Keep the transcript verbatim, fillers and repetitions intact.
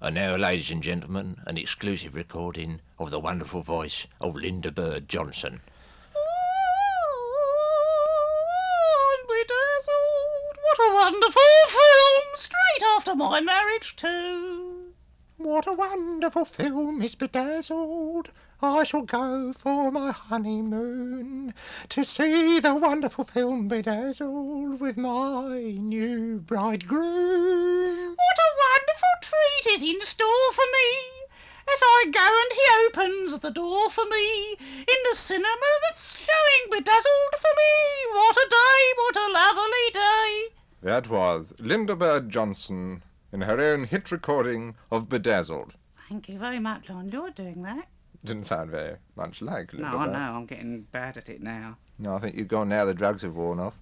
And now, ladies and gentlemen, an exclusive recording of the wonderful voice of Linda Bird Johnson. Oh, I'm bedazzled. What a wonderful film! Straight after my marriage too. What a wonderful film is Bedazzled. I shall go for my honeymoon to see the wonderful film Bedazzled with my new bridegroom. What a wonderful treat is in store for me as I go and he opens the door for me in the cinema that's showing Bedazzled for me. What a day, what a lovely day. That was Linda Bird Johnson in her own hit recording of Bedazzled. Thank you very much. I enjoyed doing that. Didn't sound very much like Linda No, I Bird. know. I'm getting bad at it now. No, I think you've gone now the drugs have worn off.